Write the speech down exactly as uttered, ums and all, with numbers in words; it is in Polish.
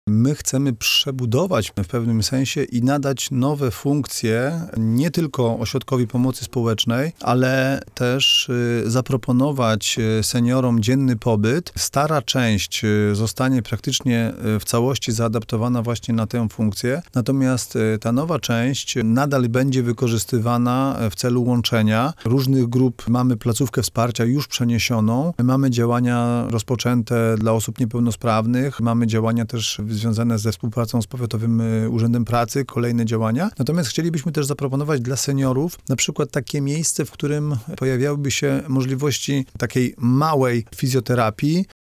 My chcemy przebudować w pewnym sensie i nadać nowe funkcje nie tylko ośrodkowi pomocy społecznej, ale też zaproponować seniorom dzienny pobyt. Stara część zostanie praktycznie w całości zaadaptowana właśnie na tę funkcję, natomiast ta nowa część nadal będzie wykorzystywana w celu łączenia różnych grup. Mamy placówkę wsparcia już przeniesioną, mamy działania rozpoczęte dla osób niepełnosprawnych, mamy działania też związane ze współpracą z Powiatowym Urzędem Pracy, kolejne działania. Natomiast chcielibyśmy też zaproponować dla seniorów na przykład takie miejsce, w którym pojawiałyby się możliwości takiej małej fizjoterapii,